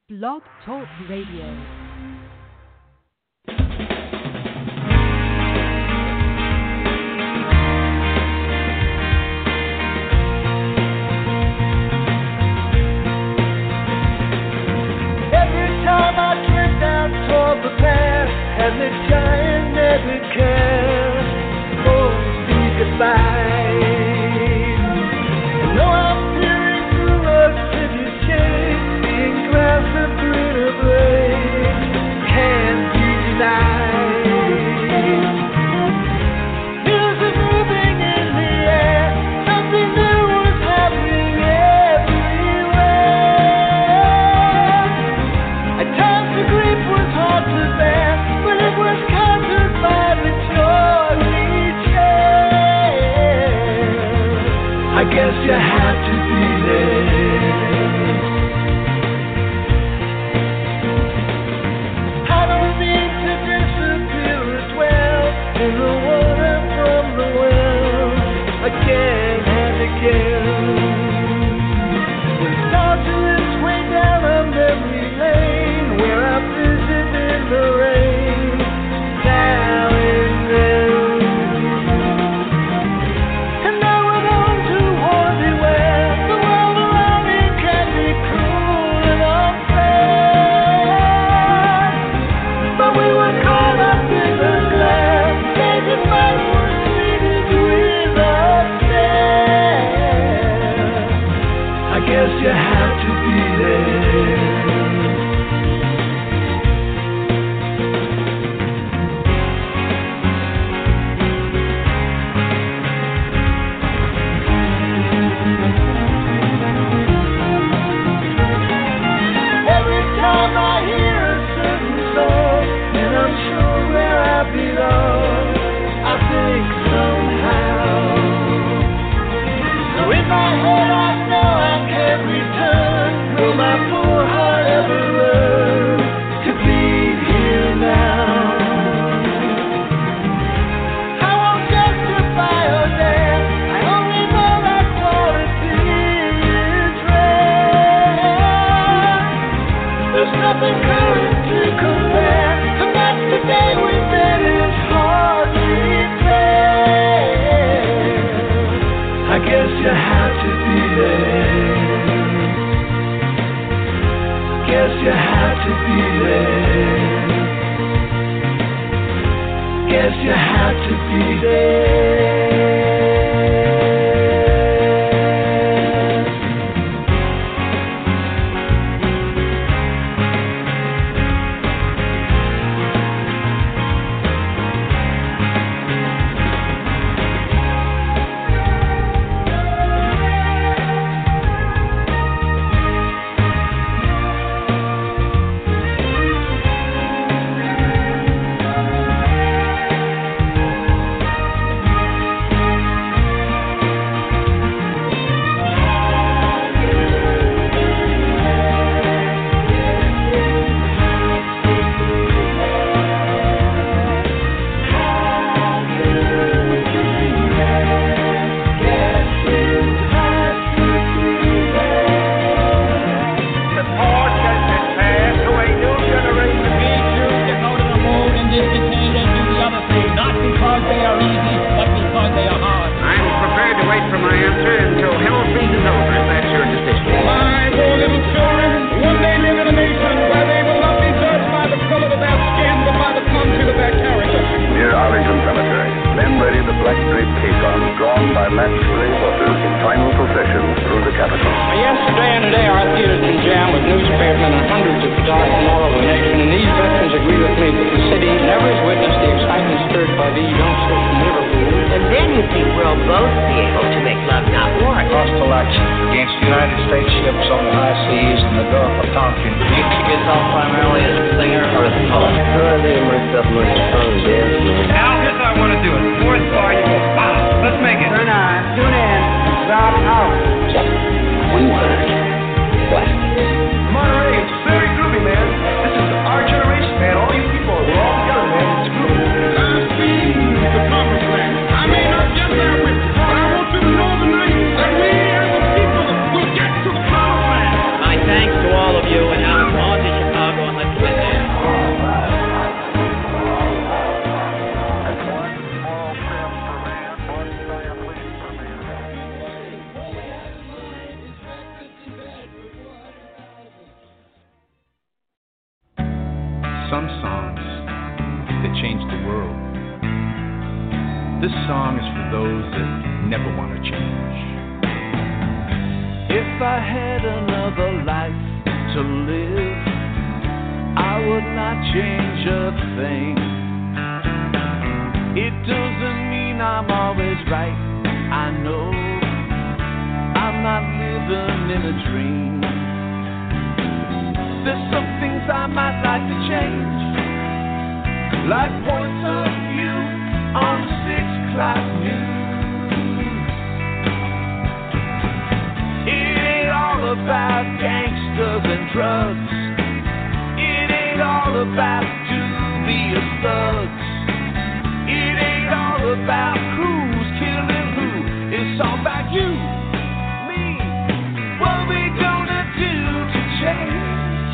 Blog Talk Radio. And the giant never cares. Oh, say goodbye. I know I'm peering through rose-tinted shades, seeing glass of greener blades. Can't be denied. Music moving in the air, something new was happening everywhere. At times the grief was hard to bear, but it was countered by the Georgie chair. I guess you had to be there. I don't mean to disappear as well in the water from the well, again and again. The startless way down a memory lane where I visit in the rain now and then. And I went on to Hornsey where the world around me can be cruel and unfair. But we were caught up in the glare, days night were seated with us there. I guess you have to be there. Every time I hear a certain song, and I'm sure where I belong, I think somehow. So in my head I know I can't return. Will my poor heart ever learn to bleed here now? I won't justify or dare. I only know that quality is rare. There's nothing current to compare, and that's the day we met is hardly fair. I guess you had to be there. Guess you had to be there. Guess you had to be there. Thanks to all of you, and now on Some songs that change the world. This song is for those that never want to change. If I had another life to live, I would not change a thing. It doesn't mean I'm always right. I know I'm not living in a dream. There's some things I might like to change, like points of view on 6 o'clock news. It ain't all about gangsters and drugs. It ain't all about dubious thugs. It ain't all about who's killing who. It's all about you, me. What we gonna do to change?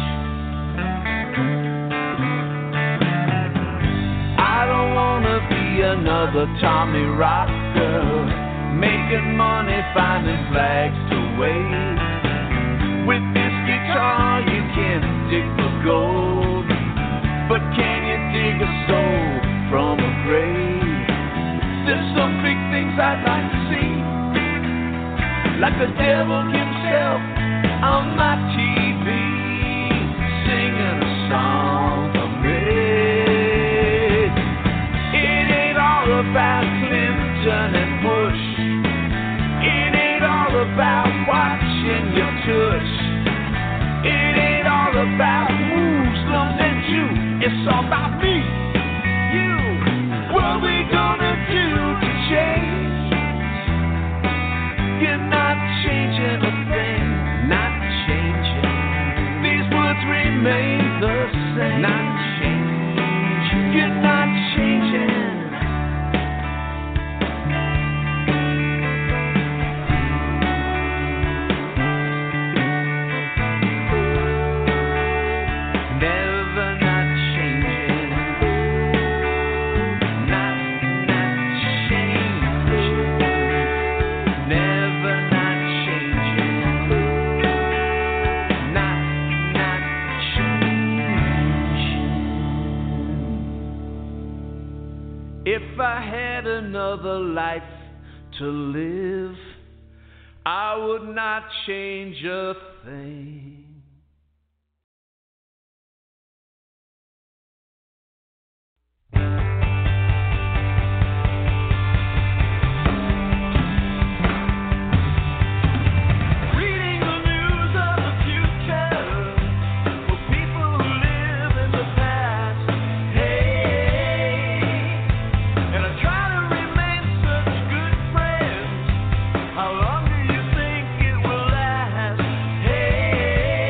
I don't wanna be another Tommy Rocker, making money, finding flags to wave. With this guitar you can dig for gold, but can you dig a soul from a grave? There's some big things I'd like to see, like the devil himself on my TV, singing a song for me. It ain't all about Clinton and Bush. It ain't all about watching your tush. It ain't all about Muslims and Jews. It's all about me, you. What we gonna do to change? You're not changing a thing, not changing. These words remain the same, not changing. You're not changing. If I had another life to live, I would not change a thing. How long do you think it will last? Hey,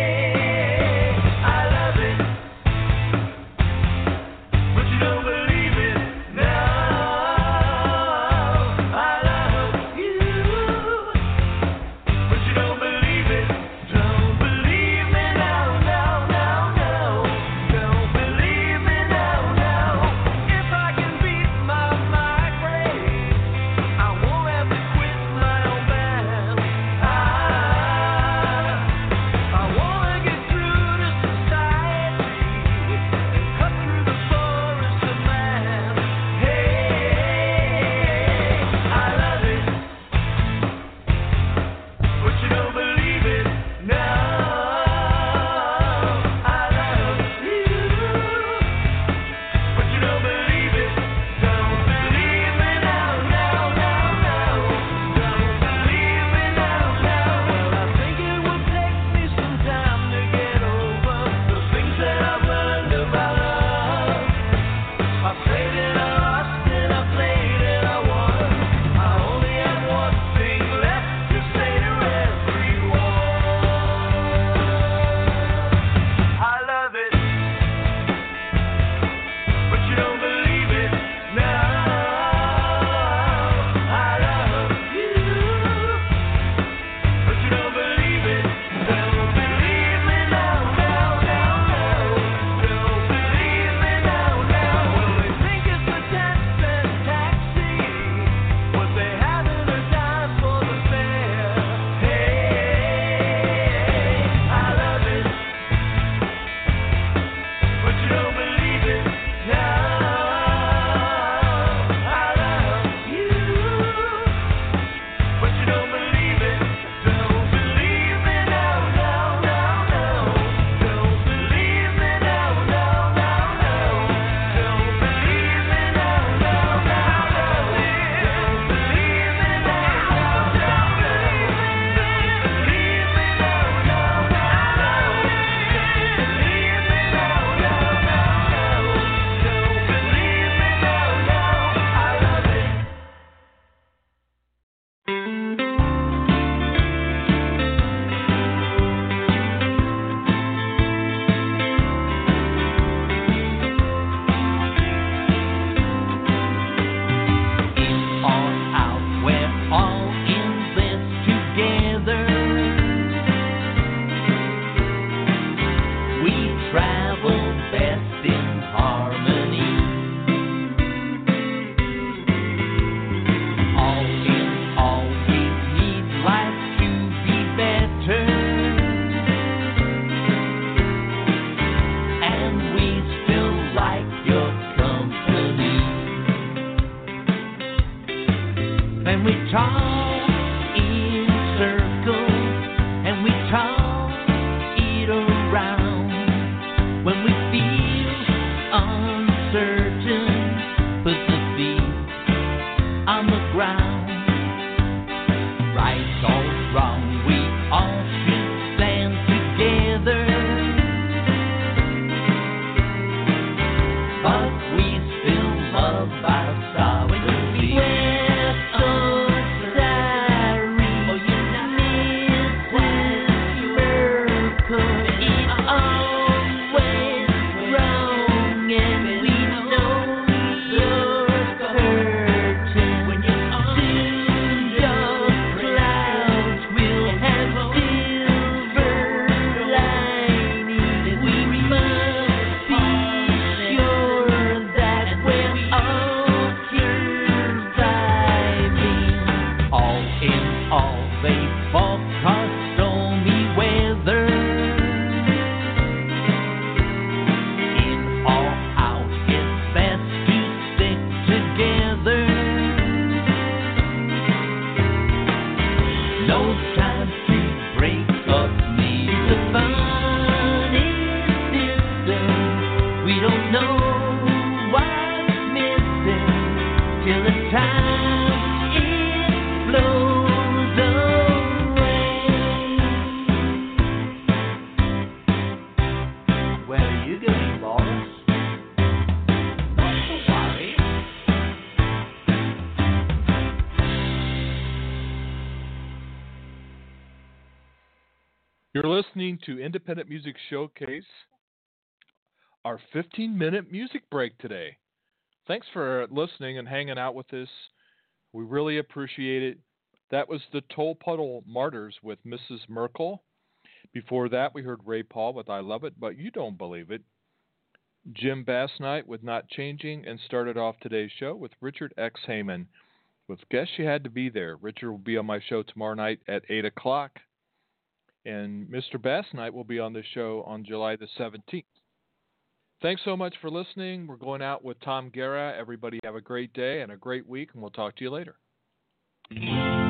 listening to Independent Music Showcase, our 15-minute music break today. Thanks for listening and hanging out with us. We really appreciate it. That was the Toll Puddle Martyrs with Mrs. Merkel. Before that, we heard Ray Paul with I Love It, But You Don't Believe It. Jim Bassnight with Not Changing, and started off today's show with Richard X. Heyman with Guess You Had to Be There. Richard will be on my show tomorrow night at 8 o'clock, and Mr. Bassnight will be on the show on July the 17th. Thanks so much for listening. We're going out with Tom Guerra. Everybody have a great day and a great week, and we'll talk to you later.